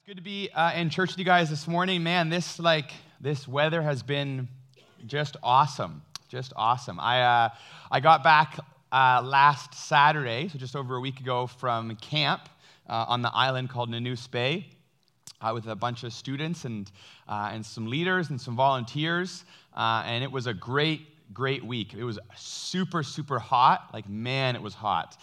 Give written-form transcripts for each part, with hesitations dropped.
Good to be in church with you guys this morning. Man, this weather has been just awesome. Just awesome. I got back last Saturday, so just over a week ago, from camp on the island called Nanoose Bay with a bunch of students and some leaders and some volunteers, and it was a great week. It was super, super hot. Man, it was hot.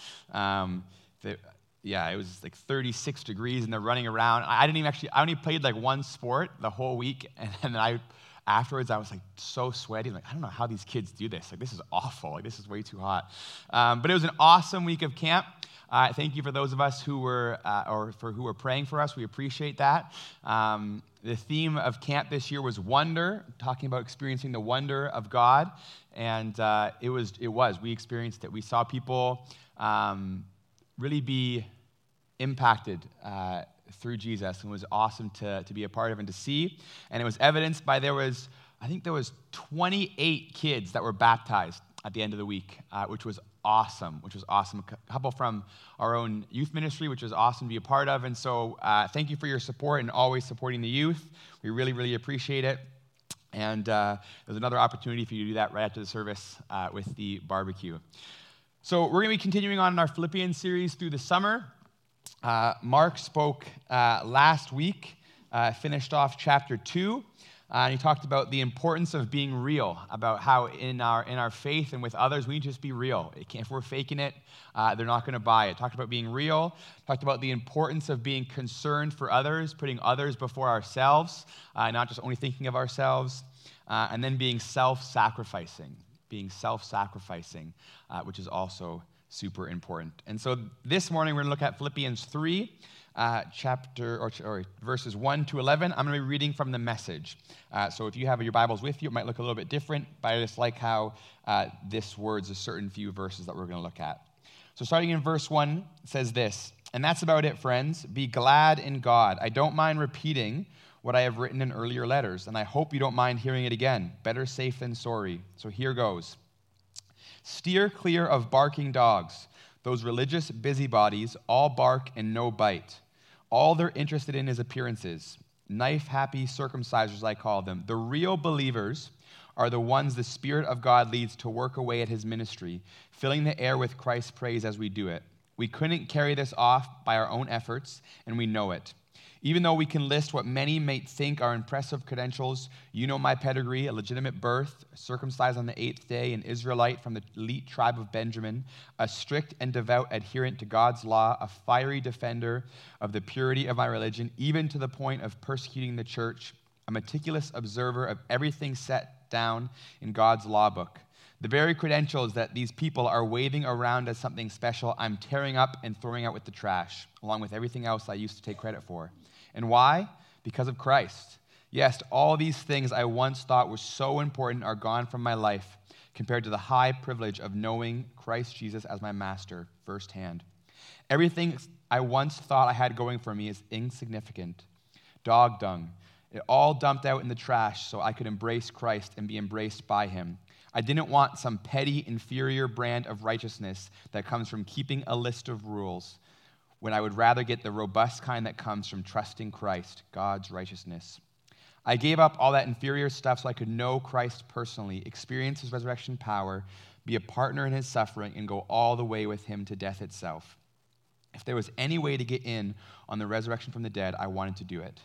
It was 36 degrees, and they're running around. I only played one sport the whole week, and then afterwards I was so sweaty. I don't know how these kids do this. This is awful. This is way too hot. But it was an awesome week of camp. Thank you for those of us who were praying for us. We appreciate that. The theme of camp this year was wonder, talking about experiencing the wonder of God, and it was. We experienced it. We saw people really be impacted through Jesus, and it was awesome to be a part of and to see. And it was evidenced by there was 28 kids that were baptized at the end of the week, which was awesome. A couple from our own youth ministry, which was awesome to be a part of. And so thank you for your support and always supporting the youth. We really, really appreciate it. And there's another opportunity for you to do that right after the service with the barbecue. So we're going to be continuing on in our Philippians series through the summer. Mark spoke last week, finished off chapter 2, and he talked about the importance of being real, about how in our faith and with others, we need to just be real. If we're faking it, they're not going to buy it. Talked about being real, talked about the importance of being concerned for others, putting others before ourselves, not just only thinking of ourselves, and then being self-sacrificing, which is also super important. And so this morning we're going to look at Philippians 3, verses 1 to 11. I'm going to be reading from the Message. So if you have your Bibles with you, it might look a little bit different, but I just like how this words a certain few verses that we're going to look at. So starting in verse 1, it says this, "And that's about it, friends. Be glad in God. I don't mind repeating what I have written in earlier letters, and I hope you don't mind hearing it again. Better safe than sorry. So here goes. Steer clear of barking dogs, those religious busybodies, all bark and no bite. All they're interested in is appearances. Knife-happy circumcisers, I call them. The real believers are the ones the Spirit of God leads to work away at his ministry, filling the air with Christ's praise as we do it. We couldn't carry this off by our own efforts, and we know it. Even though we can list what many may think are impressive credentials, you know my pedigree, a legitimate birth, circumcised on the 8th day, an Israelite from the elite tribe of Benjamin, a strict and devout adherent to God's law, a fiery defender of the purity of my religion, even to the point of persecuting the church, a meticulous observer of everything set down in God's law book. The very credentials that these people are waving around as something special, I'm tearing up and throwing out with the trash, along with everything else I used to take credit for. And why? Because of Christ. Yes, all these things I once thought were so important are gone from my life compared to the high privilege of knowing Christ Jesus as my master firsthand. Everything I once thought I had going for me is insignificant. Dog dung. It all dumped out in the trash so I could embrace Christ and be embraced by him. I didn't want some petty, inferior brand of righteousness that comes from keeping a list of rules, when I would rather get the robust kind that comes from trusting Christ, God's righteousness. I gave up all that inferior stuff so I could know Christ personally, experience his resurrection power, be a partner in his suffering, and go all the way with him to death itself. If there was any way to get in on the resurrection from the dead, I wanted to do it."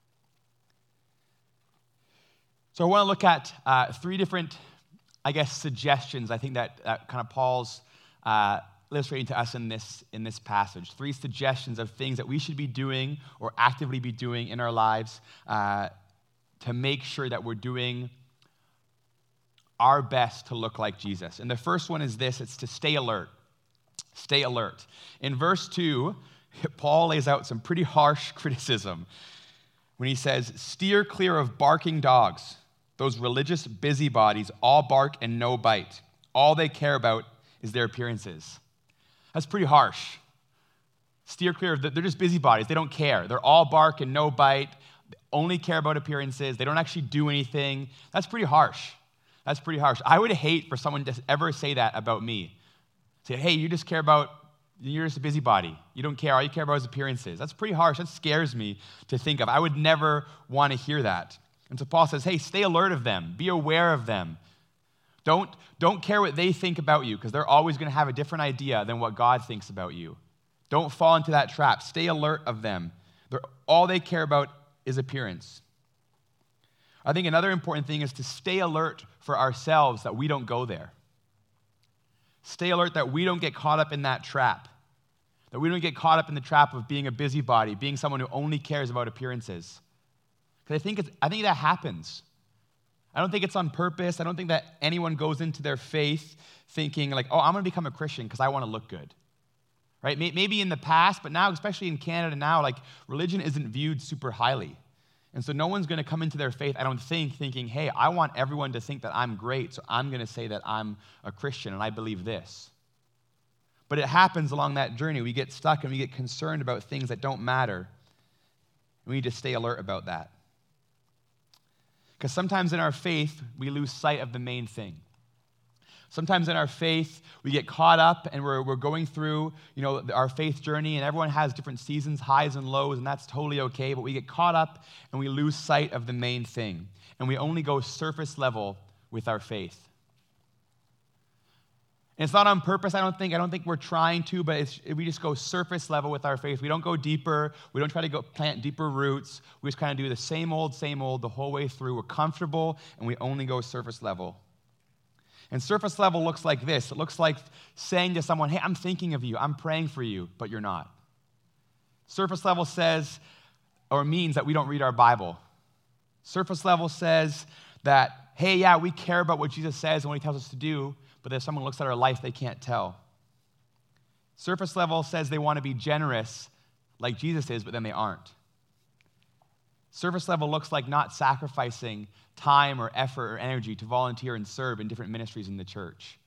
So I want to look at three different, suggestions, I think that kind of Paul's illustrating to us in this passage. Three suggestions of things that we should be doing or actively be doing in our lives to make sure that we're doing our best to look like Jesus. And the first one is this: it's to stay alert. Stay alert. In verse 2, Paul lays out some pretty harsh criticism when he says, "Steer clear of barking dogs, those religious busybodies, all bark and no bite. All they care about is their appearances." That's pretty harsh. Steer clear of they're just busybodies. They don't care. They're all bark and no bite. They only care about appearances. They don't actually do anything. That's pretty harsh. I would hate for someone to ever say that about me. Say, hey, you just care about You're just a busybody. You don't care. All you care about is appearances. That's pretty harsh. That scares me to think of. I would never want to hear that. And so Paul says, hey, stay alert of them. Be aware of them. Don't care what they think about you, because they're always going to have a different idea than what God thinks about you. Don't fall into that trap. Stay alert of them. All they care about is appearance. I think another important thing is to stay alert for ourselves that we don't go there. Stay alert that we don't get caught up in that trap. That we don't get caught up in the trap of being a busybody, being someone who only cares about appearances. Because I think that happens. I don't think it's on purpose. I don't think that anyone goes into their faith thinking like, oh, I'm going to become a Christian because I want to look good. Right? Maybe in the past, but now, especially in Canada now, like religion isn't viewed super highly. And so no one's going to come into their faith, I don't think, thinking, hey, I want everyone to think that I'm great, so I'm going to say that I'm a Christian and I believe this. But it happens along that journey. We get stuck and we get concerned about things that don't matter. We need to stay alert about that. Because sometimes in our faith, we lose sight of the main thing. Sometimes in our faith, we get caught up and we're going through, our faith journey, and everyone has different seasons, highs and lows, and that's totally okay, but we get caught up and we lose sight of the main thing. And we only go surface level with our faith. And it's not on purpose, I don't think we're trying to, but we just go surface level with our faith. We don't go deeper. We don't try to go plant deeper roots. We just kind of do the same old the whole way through. We're comfortable, and we only go surface level. And surface level looks like this. It looks like saying to someone, hey, I'm thinking of you. I'm praying for you, but you're not. Surface level says, or means that we don't read our Bible. Surface level says that, hey, yeah, we care about what Jesus says and what he tells us to do, but if someone looks at our life, they can't tell. Surface level says they want to be generous like Jesus is, but then they aren't. Surface level looks like not sacrificing time or effort or energy to volunteer and serve in different ministries in the church.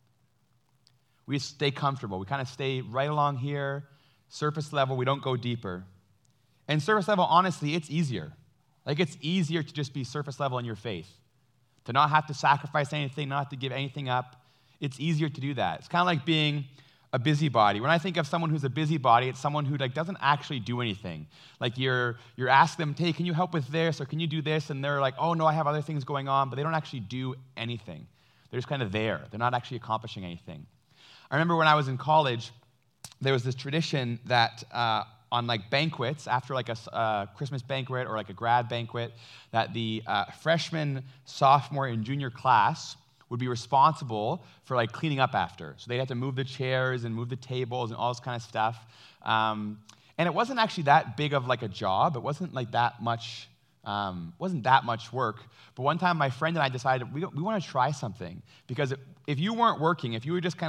We stay comfortable. We kind of stay right along here, surface level. We don't go deeper. And surface level, honestly, it's easier. Like, it's easier to just be surface level in your faith, to not have to sacrifice anything, not have to give anything up. It's easier to do that. It's kind of like being a busybody. When I think of someone who's a busybody, it's someone who doesn't actually do anything. Like you're asking them, hey, can you help with this, or can you do this? And they're like, oh, no, I have other things going on, but they don't actually do anything. They're just kind of there. They're not actually accomplishing anything. I remember when I was in college, there was this tradition that on banquets, after a Christmas banquet or a grad banquet, that the freshman, sophomore, and junior class would be responsible for cleaning up after. So they'd have to move the chairs and move the tables and all this kind of stuff. And it wasn't actually that big of a job. It wasn't that much. Wasn't that much work. But one time, my friend and I decided we want to try something, because if you weren't working, if you were just kind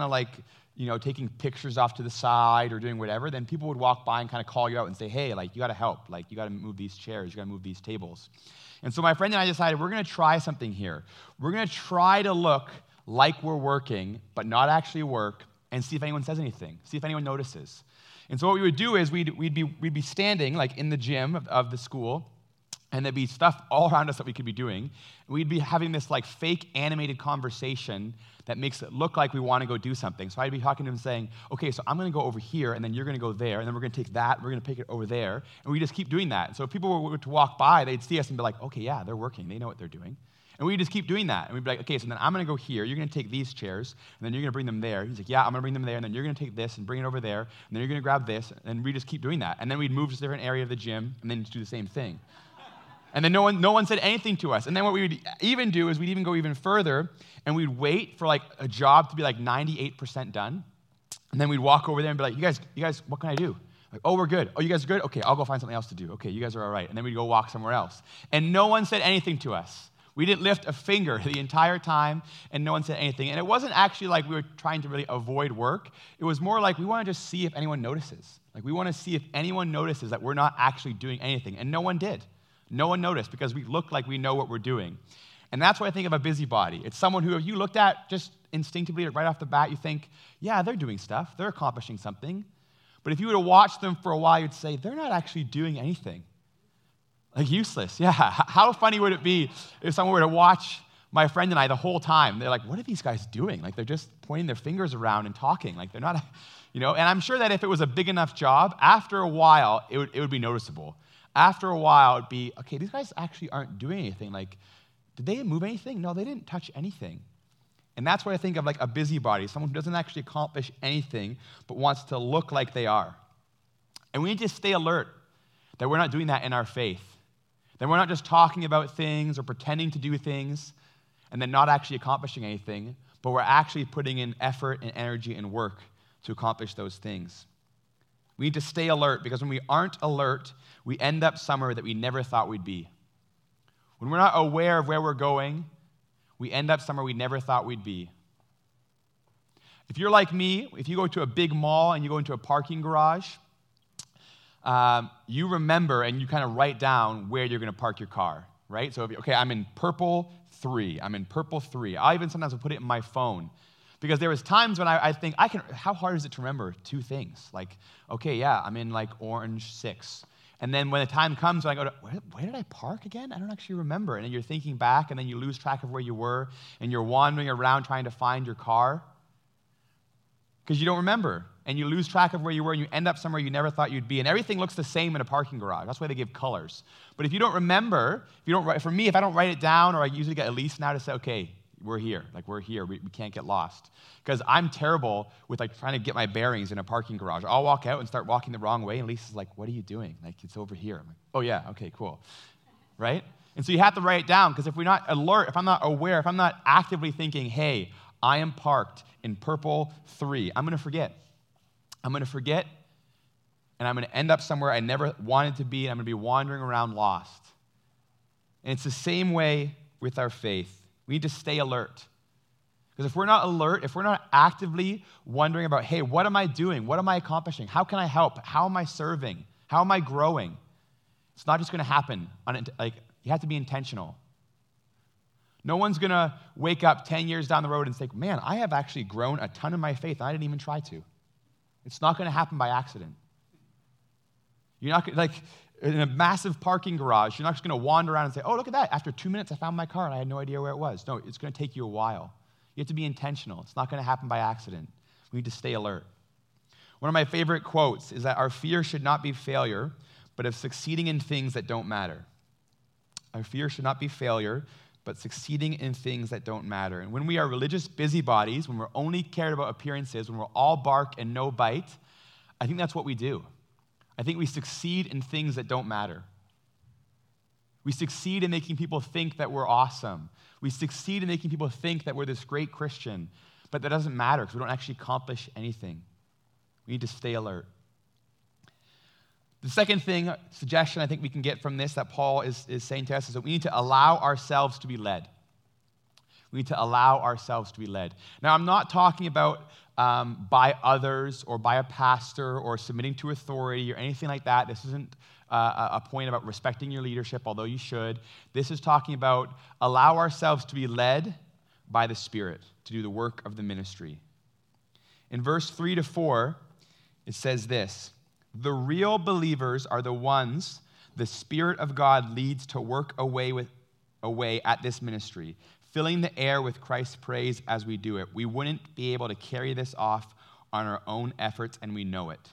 of taking pictures off to the side or doing whatever, then people would walk by and kind of call you out and say, hey, you got to help. You got to move these chairs. You got to move these tables. And so my friend and I decided we're going to try something here. We're going to try to look like we're working, but not actually work, and see if anyone says anything, see if anyone notices. And so what we would do is we'd be standing in the gym of the school, and there'd be stuff all around us that we could be doing. And we'd be having this fake animated conversation that makes it look like we want to go do something. So I'd be talking to him saying, okay, so I'm going to go over here, and then you're going to go there, and then we're going to take that, we're going to take it over there. And we just keep doing that. And so if people were to walk by, they'd see us and be like, okay, yeah, they're working. They know what they're doing. And we just keep doing that. And we'd be like, okay, so then I'm going to go here. You're going to take these chairs, and then you're going to bring them there. He's like, yeah, I'm going to bring them there. And then you're going to take this and bring it over there. And then you're going to grab this. And we just keep doing that. And then we'd move to a different area of the gym, and then do the same thing. And then no one said anything to us. And then what we would even do is we'd even go even further, and we'd wait for a job to be 98% done. And then we'd walk over there and be like, you guys, what can I do? Oh, we're good. Oh, you guys are good? Okay, I'll go find something else to do. Okay, you guys are all right. And then we'd go walk somewhere else. And no one said anything to us. We didn't lift a finger the entire time, and no one said anything. And it wasn't actually we were trying to really avoid work. It was more we want to just see if anyone notices. We want to see if anyone notices that we're not actually doing anything. And no one did. No one noticed, because we look like we know what we're doing. And that's what I think of a busybody. It's someone who, if you looked at just instinctively right off the bat, you think, yeah, they're doing stuff. They're accomplishing something. But if you were to watch them for a while, you'd say, they're not actually doing anything. Useless. Yeah. How funny would it be if someone were to watch my friend and I, the whole time, they're like, what are these guys doing? Like, they're just pointing their fingers around and talking. Like, they're not, and I'm sure that if it was a big enough job, after a while, it would be noticeable. After a while, it'd be, okay, these guys actually aren't doing anything. Like, did they move anything? No, they didn't touch anything. And that's what I think of like a busybody, someone who doesn't actually accomplish anything, but wants to look like they are. And we need to stay alert that we're not doing that in our faith. That we're not just talking about things or pretending to do things and then not actually accomplishing anything, but we're actually putting in effort and energy and work to accomplish those things. We need to stay alert, because when we aren't alert, we end up somewhere that we never thought we'd be. When we're not aware of where we're going, we end up somewhere we never thought we'd be. If you're like me, if you go to a big mall and you go into a parking garage, you remember and you kind of write down where you're going to park your car, right? So, I'm in purple 3. I'm in purple 3. I even sometimes will put it in my phone, because there was times when I think, how hard is it to remember 2 things? Like, I'm in like orange 6. And then when the time comes, when I go to, where did I park again? I don't actually remember. And then you're thinking back, and then you lose track of where you were, and you're wandering around trying to find your car because you don't remember. And you lose track of where you were, and you end up somewhere you never thought you'd be. And everything looks the same in a parking garage. That's why they give colors. But if you don't remember, for me, if I don't write it down, or I usually get Elise now to say, okay, we're here. Like, we're here. We can't get lost. Because I'm terrible with like trying to get my bearings in a parking garage. I'll walk out and start walking the wrong way, and Lisa's like, what are you doing? Like, it's over here. I'm like, oh yeah, okay, cool. Right? And so you have to write it down, because if we're not alert, if I'm not aware, if I'm not actively thinking, hey, I am parked in purple 3, I'm going to forget. I'm going to forget, and I'm going to end up somewhere I never wanted to be, and I'm going to be wandering around lost. And it's the same way with our faith. We need to stay alert. Because if we're not alert, if we're not actively wondering about, hey, what am I doing? What am I accomplishing? How can I help? How am I serving? How am I growing? It's not just going to happen. You have to be intentional. No one's going to wake up 10 years down the road and say, man, I have actually grown a ton in my faith, and I didn't even try to. It's not going to happen by accident. You're not going to, in a massive parking garage, you're not just going to wander around and say, oh, look at that. After 2 minutes, I found my car, and I had no idea where it was. No, it's going to take you a while. You have to be intentional. It's not going to happen by accident. We need to stay alert. One of my favorite quotes is that our fear should not be failure, but of succeeding in things that don't matter. Our fear should not be failure, but succeeding in things that don't matter. And when we are religious busybodies, when we're only cared about appearances, when we're all bark and no bite, I think that's what we do. I think we succeed in things that don't matter. We succeed in making people think that we're awesome. We succeed in making people think that we're this great Christian, but that doesn't matter because we don't actually accomplish anything. We need to stay alert. The second suggestion I think we can get from this that Paul is saying to us is that we need to allow ourselves to be led. We need to allow ourselves to be led. Now, I'm not talking about by others or by a pastor or submitting to authority or anything like that. This isn't a point about respecting your leadership, although you should. This is talking about allow ourselves to be led by the Spirit to do the work of the ministry. In verse 3-4, it says this: the real believers are the ones the Spirit of God leads to work away at this ministry, filling the air with Christ's praise as we do it. We wouldn't be able to carry this off on our own efforts, and we know it.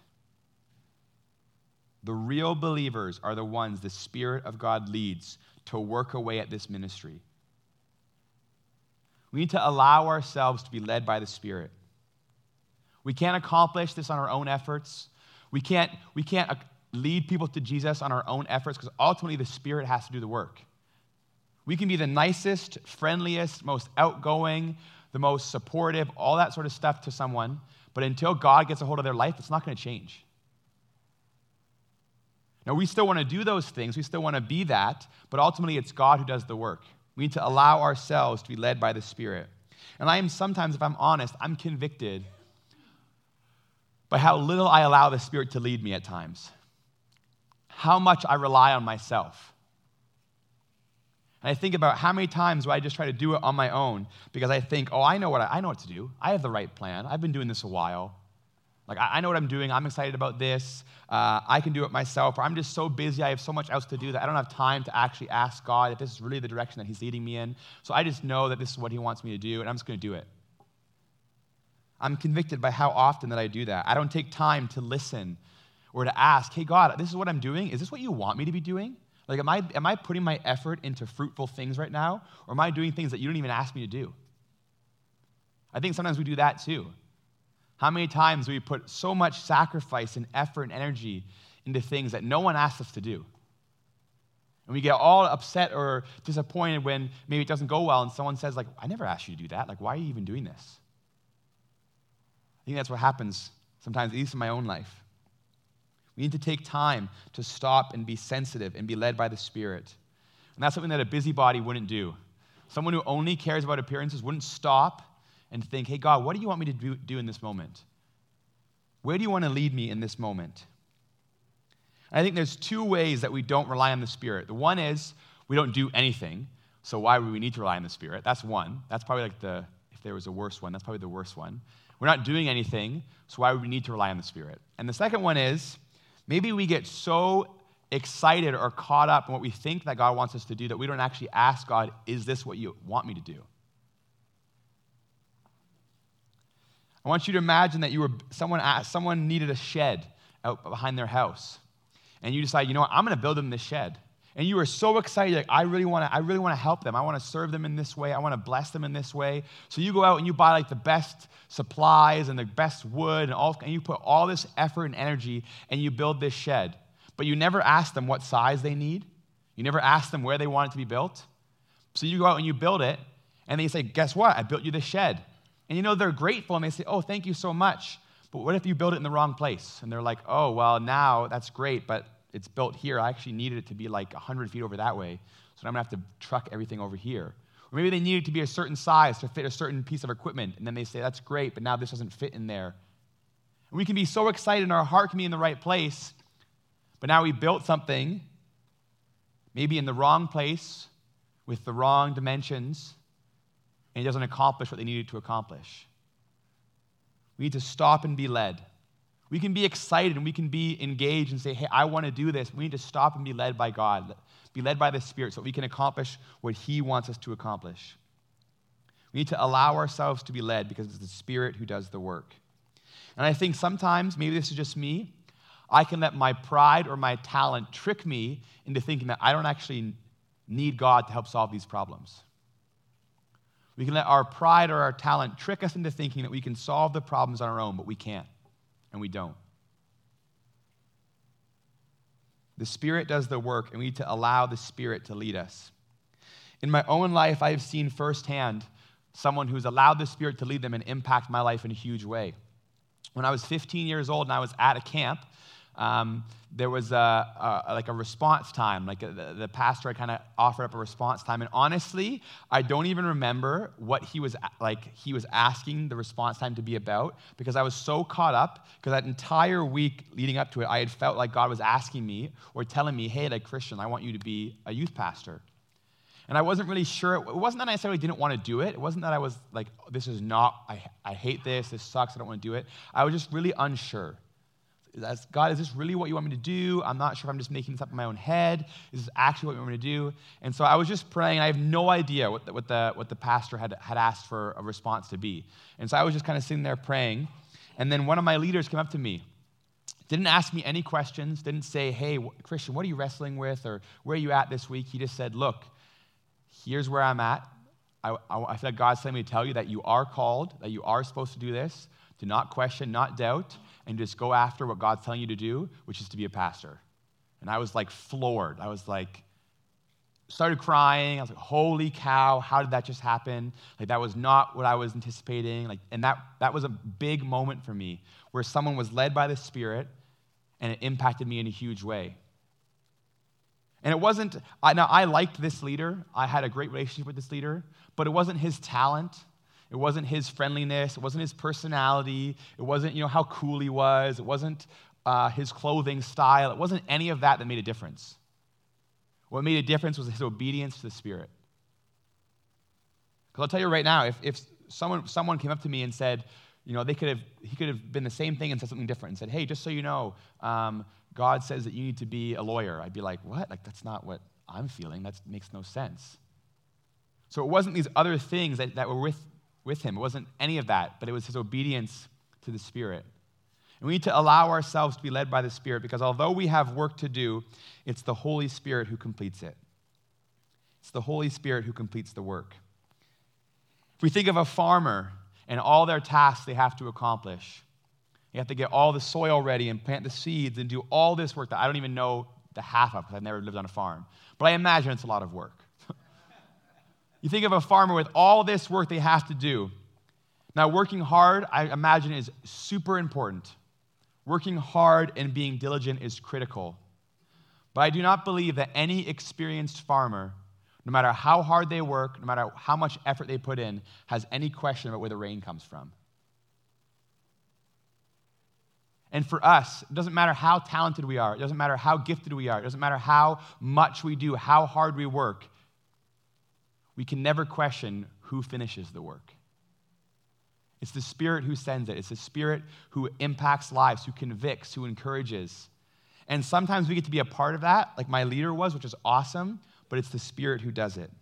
The real believers are the ones the Spirit of God leads to work away at this ministry. We need to allow ourselves to be led by the Spirit. We can't accomplish this on our own efforts. We can't lead people to Jesus on our own efforts because ultimately the Spirit has to do the work. We can be the nicest, friendliest, most outgoing, the most supportive, all that sort of stuff to someone, but until God gets a hold of their life, it's not going to change. Now, we still want to do those things. We still want to be that, but ultimately it's God who does the work. We need to allow ourselves to be led by the Spirit. And I am sometimes, if I'm honest, I'm convicted by how little I allow the Spirit to lead me at times. How much I rely on myself. And I think about how many times do I just try to do it on my own because I think, oh, I know what to do. I have the right plan. I've been doing this a while. Like, I know what I'm doing. I'm excited about this. I can do it myself. Or I'm just so busy. I have so much else to do that I don't have time to actually ask God if this is really the direction that he's leading me in. So I just know that this is what he wants me to do, and I'm just going to do it. I'm convicted by how often that I do that. I don't take time to listen or to ask, hey, God, this is what I'm doing. Is this what you want me to be doing? Like, am I putting my effort into fruitful things right now, or am I doing things that you don't even ask me to do? I think sometimes we do that too. How many times do we put so much sacrifice and effort and energy into things that no one asked us to do? And we get all upset or disappointed when maybe it doesn't go well and someone says, like, I never asked you to do that. Like, why are you even doing this? I think that's what happens sometimes, at least in my own life. We need to take time to stop and be sensitive and be led by the Spirit. And that's something that a busybody wouldn't do. Someone who only cares about appearances wouldn't stop and think, hey, God, what do you want me to do in this moment? Where do you want to lead me in this moment? And I think there's two ways that we don't rely on the Spirit. The one is we don't do anything, so why would we need to rely on the Spirit? That's one. That's probably like if there was a worse one, that's probably the worst one. We're not doing anything, so why would we need to rely on the Spirit? And the second one is maybe we get so excited or caught up in what we think that God wants us to do that we don't actually ask God, is this what you want me to do? I want you to imagine that someone needed a shed out behind their house. And you decide, you know what, I'm going to build them this shed. And you are so excited, like, I really want to help them. I want to serve them in this way. I want to bless them in this way. So you go out and you buy like the best supplies and the best wood and you put all this effort and energy and you build this shed. But you never ask them what size they need. You never ask them where they want it to be built. So you go out and you build it, and they say, guess what? I built you this shed. And you know, they're grateful, and they say, oh, thank you so much. But what if you build it in the wrong place? And they're like, oh, well, now that's great, but it's built here. I actually needed it to be like 100 feet over that way, so I'm going to have to truck everything over here. Or maybe they need it to be a certain size to fit a certain piece of equipment, and then they say, that's great, but now this doesn't fit in there. And we can be so excited, and our heart can be in the right place, but now we built something, maybe in the wrong place, with the wrong dimensions, and it doesn't accomplish what they needed to accomplish. We need to stop and be led. We can be excited and we can be engaged and say, hey, I want to do this. We need to stop and be led by God, be led by the Spirit so we can accomplish what he wants us to accomplish. We need to allow ourselves to be led because it's the Spirit who does the work. And I think sometimes, maybe this is just me, I can let my pride or my talent trick me into thinking that I don't actually need God to help solve these problems. We can let our pride or our talent trick us into thinking that we can solve the problems on our own, but we can't, and we don't. The Spirit does the work, and we need to allow the Spirit to lead us. In my own life, I have seen firsthand someone who's allowed the Spirit to lead them and impact my life in a huge way. When I was 15 years old and I was at a camp, there was a response time. Like the pastor had kind of offered up a response time. And honestly, I don't even remember what he was asking the response time to be about because I was so caught up because that entire week leading up to it, I had felt like God was asking me or telling me, hey, like Christian, I want you to be a youth pastor. And I wasn't really sure. It wasn't that I necessarily didn't want to do it. It wasn't that I was like, this is not, I hate this sucks, I don't want to do it. I was just really unsure. God, is this really what you want me to do? I'm not sure if I'm just making this up in my own head. Is this actually what you want me to do? And so I was just praying, and I have no idea what the pastor had asked for a response to be. And so I was just kind of sitting there praying, and then one of my leaders came up to me. Didn't ask me any questions, didn't say, hey, Christian, what are you wrestling with, or where are you at this week? He just said, look, here's where I'm at. I feel like God's telling me to tell you that you are called, that you are supposed to do this, to not question, not doubt, and just go after what God's telling you to do, which is to be a pastor. And I was like floored. I was like, started crying. I was like, holy cow, how did that just happen? Like that was not what I was anticipating. Like, and that was a big moment for me where someone was led by the Spirit and it impacted me in a huge way. And it wasn't, now I liked this leader. I had a great relationship with this leader, but it wasn't his talent. It wasn't his friendliness. It wasn't his personality. It wasn't, how cool he was. It wasn't his clothing style. It wasn't any of that made a difference. What made a difference was his obedience to the Spirit. Because I'll tell you right now, if someone came up to me and said, he could have been the same thing and said something different and said, hey, just so you know, God says that you need to be a lawyer. I'd be like, what? Like, that's not what I'm feeling. That makes no sense. So it wasn't these other things that were with him. It wasn't any of that, but it was his obedience to the Spirit. And we need to allow ourselves to be led by the Spirit, because although we have work to do, it's the Holy Spirit who completes it. It's the Holy Spirit who completes the work. If we think of a farmer and all their tasks they have to accomplish, you have to get all the soil ready and plant the seeds and do all this work that I don't even know the half of because I've never lived on a farm. But I imagine it's a lot of work. You think of a farmer with all this work they have to do. Now, working hard, I imagine, is super important. Working hard and being diligent is critical. But I do not believe that any experienced farmer, no matter how hard they work, no matter how much effort they put in, has any question about where the rain comes from. And for us, it doesn't matter how talented we are, it doesn't matter how gifted we are, it doesn't matter how much we do, how hard we work, we can never question who finishes the work. It's the Spirit who sends it. It's the Spirit who impacts lives, who convicts, who encourages. And sometimes we get to be a part of that, like my leader was, which is awesome, but it's the Spirit who does it.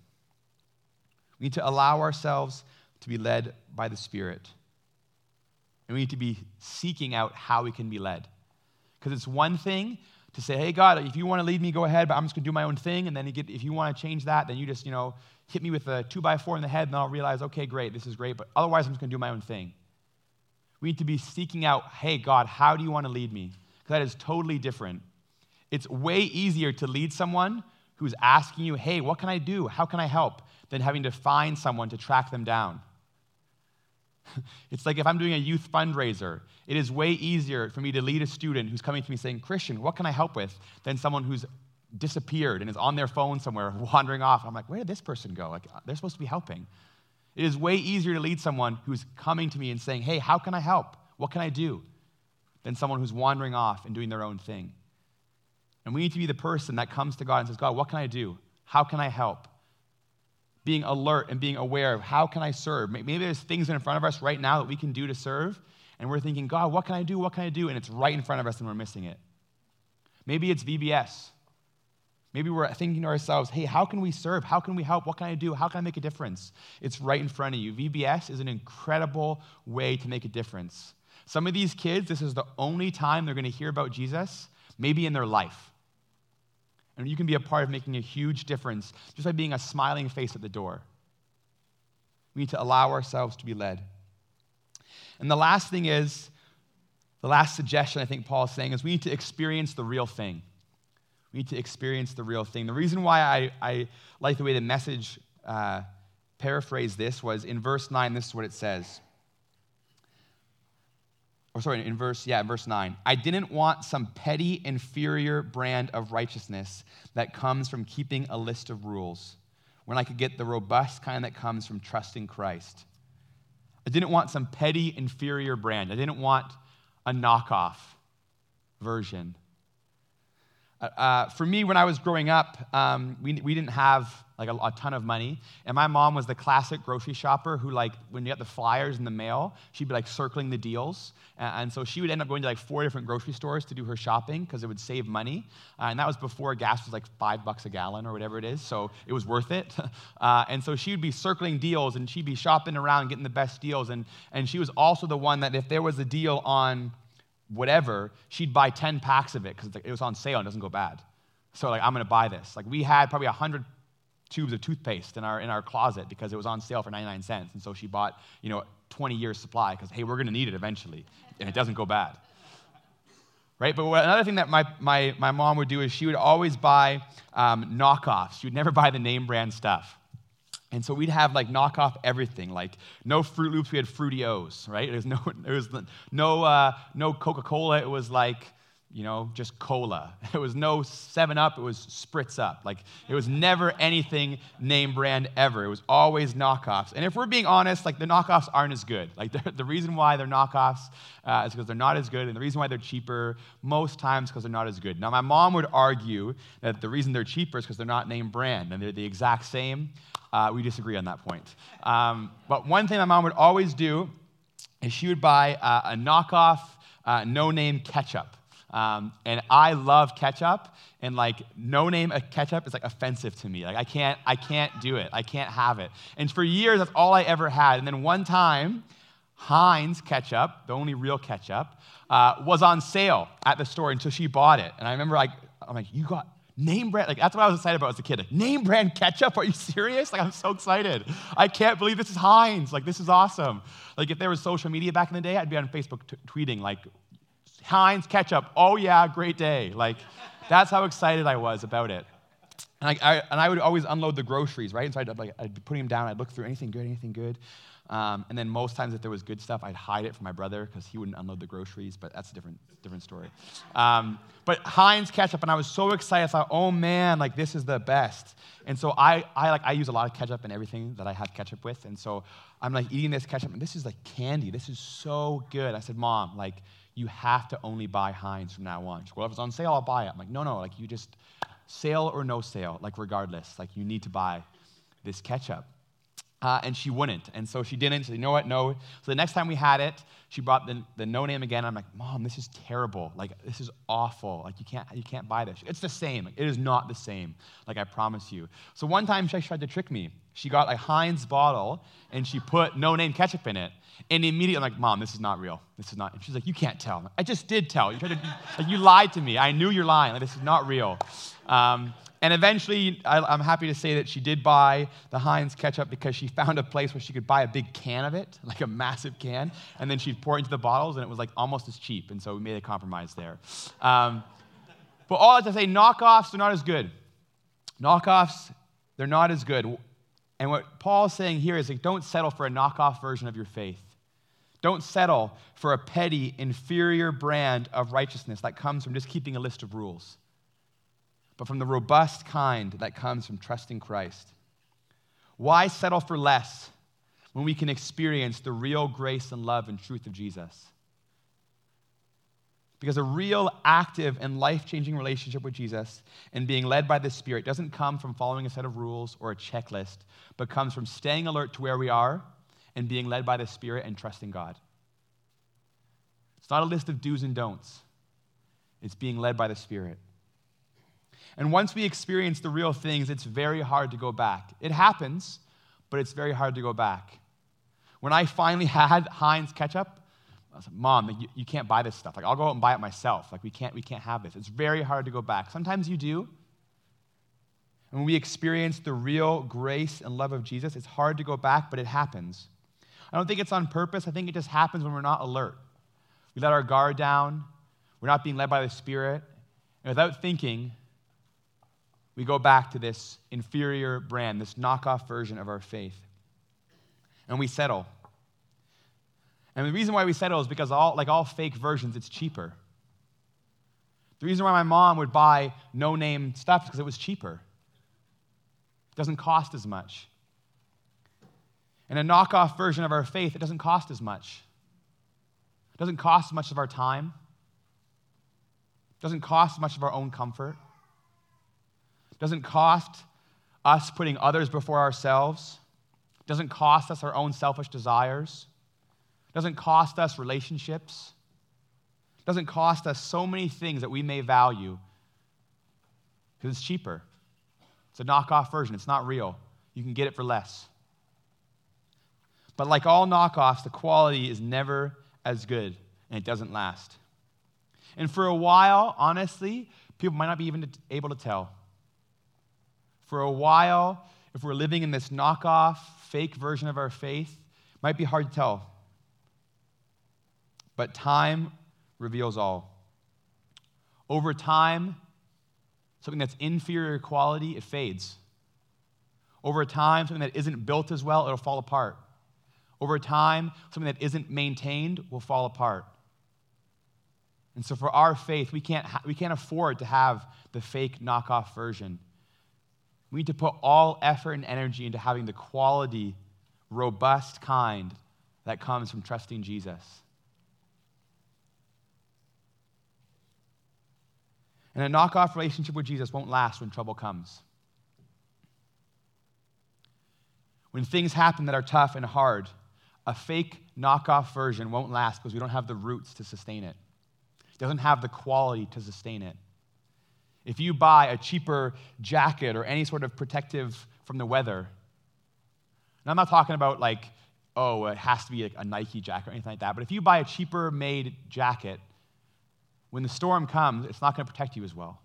We need to allow ourselves to be led by the Spirit. And we need to be seeking out how we can be led. Because it's one thing to say, hey, God, if you want to lead me, go ahead, but I'm just going to do my own thing. And then if you want to change that, then you just, hit me with a 2x4 in the head, and I'll realize, okay, great, this is great, but otherwise I'm just going to do my own thing. We need to be seeking out, hey, God, how do you want to lead me? Because that is totally different. It's way easier to lead someone who's asking you, hey, what can I do? How can I help? Than having to find someone to track them down. It's like if I'm doing a youth fundraiser, it is way easier for me to lead a student who's coming to me saying, Christian, what can I help with? Than someone who's disappeared and is on their phone somewhere wandering off. I'm like, where did this person go? Like, they're supposed to be helping. It is way easier to lead someone who's coming to me and saying, hey, how can I help? What can I do? Than someone who's wandering off and doing their own thing. And we need to be the person that comes to God and says, God, what can I do? How can I help? Being alert and being aware of how can I serve? Maybe there's things in front of us right now that we can do to serve, and we're thinking, God, what can I do? What can I do? And it's right in front of us and we're missing it. Maybe it's VBS. Maybe we're thinking to ourselves, hey, how can we serve? How can we help? What can I do? How can I make a difference? It's right in front of you. VBS is an incredible way to make a difference. Some of these kids, this is the only time they're going to hear about Jesus, maybe in their life. And you can be a part of making a huge difference just by being a smiling face at the door. We need to allow ourselves to be led. And the last thing is, the last suggestion I think Paul is saying is we need to experience the real thing. We need to experience the real thing. The reason why I like the way the Message paraphrased this was in verse 9, this is what it says. In verse 9. I didn't want some petty, inferior brand of righteousness that comes from keeping a list of rules, when I could get the robust kind that comes from trusting Christ. I didn't want some petty, inferior brand. I didn't want a knockoff version. For me, when I was growing up, we didn't have like a ton of money, and my mom was the classic grocery shopper who, like, when you got the flyers in the mail, she'd be like circling the deals, and so she would end up going to like 4 different grocery stores to do her shopping because it would save money, and that was before gas was like $5 a gallon or whatever it is, so it was worth it. And so she would be circling deals, and she'd be shopping around getting the best deals, and she was also the one that if there was a deal on whatever, she'd buy 10 packs of it because it was on sale and it doesn't go bad. So like, I'm going to buy this. Like, we had probably 100 tubes of toothpaste in our closet because it was on sale for 99 cents. And so she bought, 20 years supply because, hey, we're going to need it eventually. And it doesn't go bad. Right? But another thing that my mom would do is she would always buy knockoffs. She would never buy the name brand stuff. And so we'd have like knockoff everything, like no Fruit Loops, we had Fruity-O's, right? There was no Coca-Cola, it was like, just cola. It was no 7-Up, it was Spritz Up. Like, it was never anything name brand ever. It was always knockoffs. And if we're being honest, like, the knockoffs aren't as good. Like, the reason why they're knockoffs is because they're not as good, and the reason why they're cheaper most times because they're not as good. Now, my mom would argue that the reason they're cheaper is because they're not name brand, and they're the exact same. We disagree on that point. But one thing my mom would always do and she would buy a knockoff, no-name ketchup. And I love ketchup, and like no-name ketchup is like offensive to me. Like I can't do it. I can't have it. And for years, that's all I ever had. And then one time, Heinz ketchup, the only real ketchup, was on sale at the store until she bought it. And I remember I'm like, you got name brand, like that's what I was excited about as a kid. Like, name brand ketchup, are you serious? Like I'm so excited. I can't believe this is Heinz. Like this is awesome. Like if there was social media back in the day, I'd be on Facebook tweeting like, Heinz ketchup, oh yeah, great day. Like that's how excited I was about it. And I would always unload the groceries, right? And so I'd be putting them down, I'd look through anything good. And then most times if there was good stuff, I'd hide it from my brother because he wouldn't unload the groceries, but that's a different story. But Heinz ketchup, and I was so excited. I thought, oh man, like this is the best. And so I use a lot of ketchup in everything that I have ketchup with. And so I'm like eating this ketchup, and this is like candy. This is so good. I said, Mom, like you have to only buy Heinz from now on. She goes, well, if it's on sale, I'll buy it. I'm like, no, like you just, sale or no sale, like regardless, like you need to buy this ketchup. And she wouldn't. And so she didn't. She said, you know what? No. So the next time we had it, she brought the no name again. I'm like, Mom, this is terrible. Like, this is awful. Like, you can't buy this. It's the same. Like, it is not the same. Like, I promise you. So one time she tried to trick me. She got a Heinz bottle, and she put no name ketchup in it. And immediately, I'm like, Mom, this is not real. This is not. And she's like, you can't tell. I'm like, I just did tell. You lied to me. I knew you're lying. Like, this is not real. And eventually, I'm happy to say that she did buy the Heinz ketchup because she found a place where she could buy a big can of it, like a massive can, and then she'd pour it into the bottles, and it was like almost as cheap, and so we made a compromise there. But all that to say, knockoffs, they're not as good. Knockoffs, they're not as good. And what Paul's saying here is like, don't settle for a knockoff version of your faith. Don't settle for a petty, inferior brand of righteousness that comes from just keeping a list of rules, but from the robust kind that comes from trusting Christ. Why settle for less when we can experience the real grace and love and truth of Jesus? Because a real, active, and life-changing relationship with Jesus and being led by the Spirit doesn't come from following a set of rules or a checklist, but comes from staying alert to where we are and being led by the Spirit and trusting God. It's not a list of do's and don'ts. It's being led by the Spirit. And once we experience the real things, it's very hard to go back. It happens, but it's very hard to go back. When I finally had Heinz ketchup, I was like, Mom, you can't buy this stuff. Like, I'll go out and buy it myself. Like, we can't have this. It's very hard to go back. Sometimes you do. And when we experience the real grace and love of Jesus, it's hard to go back, but it happens. I don't think it's on purpose. I think it just happens when we're not alert. We let our guard down. We're not being led by the Spirit. And without thinking, we go back to this inferior brand, this knockoff version of our faith. And we settle. And the reason why we settle is because all fake versions, it's cheaper. The reason why my mom would buy no-name stuff is because it was cheaper. It doesn't cost as much. And a knockoff version of our faith, it doesn't cost as much. It doesn't cost as much of our time. It doesn't cost as much of our own comfort. It doesn't cost us putting others before ourselves. It doesn't cost us our own selfish desires. It doesn't cost us relationships. It doesn't cost us so many things that we may value because it's cheaper. It's a knockoff version. It's not real. You can get it for less. But like all knockoffs, the quality is never as good, and it doesn't last. And for a while, honestly, people might not be even able to tell. For a while, if we're living in this knockoff, fake version of our faith, it might be hard to tell. But time reveals all. Over time, something that's inferior quality, it fades. Over time, something that isn't built as well, it'll fall apart. Over time, something that isn't maintained will fall apart. And so for our faith, we can't afford to have the fake knockoff version. We need to put all effort and energy into having the quality, robust kind that comes from trusting Jesus. And a knockoff relationship with Jesus won't last when trouble comes. When things happen that are tough and hard, A fake knockoff version won't last because we don't have the roots to sustain it. It doesn't have the quality to sustain it. If you buy a cheaper jacket or any sort of protective from the weather, and I'm not talking about like, oh, it has to be like a Nike jacket or anything like that, but if you buy a cheaper made jacket, when the storm comes, it's not going to protect you as well.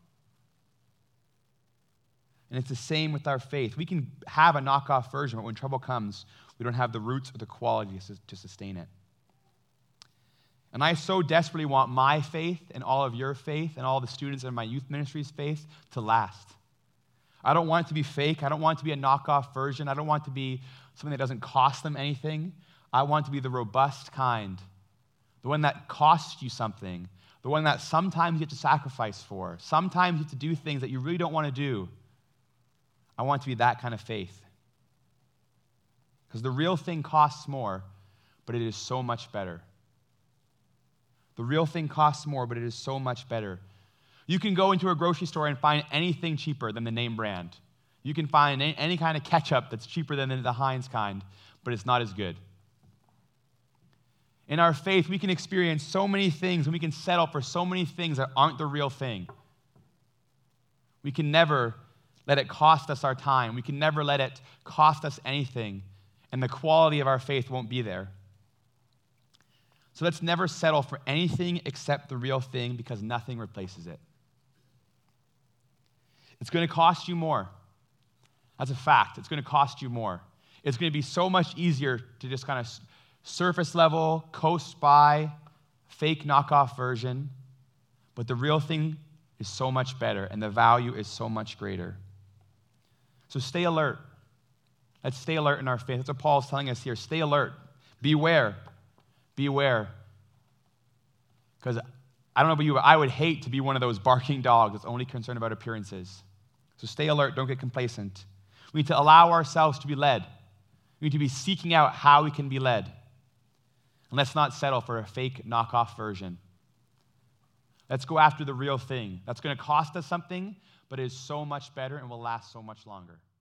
And it's the same with our faith. We can have a knockoff version, but when trouble comes, we don't have the roots or the quality to sustain it. And I so desperately want my faith and all of your faith and all the students in my youth ministry's faith to last. I don't want it to be fake. I don't want it to be a knockoff version. I don't want it to be something that doesn't cost them anything. I want it to be the robust kind, the one that costs you something, the one that sometimes you have to sacrifice for, sometimes you have to do things that you really don't want to do. I want it to be that kind of faith. Because the real thing costs more, but it is so much better. The real thing costs more, but it is so much better. You can go into a grocery store and find anything cheaper than the name brand. You can find any kind of ketchup that's cheaper than the Heinz kind, but it's not as good. In our faith, we can experience so many things, and we can settle for so many things that aren't the real thing. We can never let it cost us our time. We can never let it cost us anything, and the quality of our faith won't be there. So let's never settle for anything except the real thing, because nothing replaces it. It's going to cost you more. That's a fact. It's going to cost you more. It's going to be so much easier to just kind of surface level, coast by, fake knockoff version, but the real thing is so much better, and the value is so much greater. So stay alert. Let's stay alert in our faith. That's what Paul's telling us here. Stay alert. Beware. Beware. Because I don't know about you, but I would hate to be one of those barking dogs that's only concerned about appearances. So stay alert. Don't get complacent. We need to allow ourselves to be led. We need to be seeking out how we can be led. And let's not settle for a fake knockoff version. Let's go after the real thing. That's going to cost us something, but it is so much better and will last so much longer.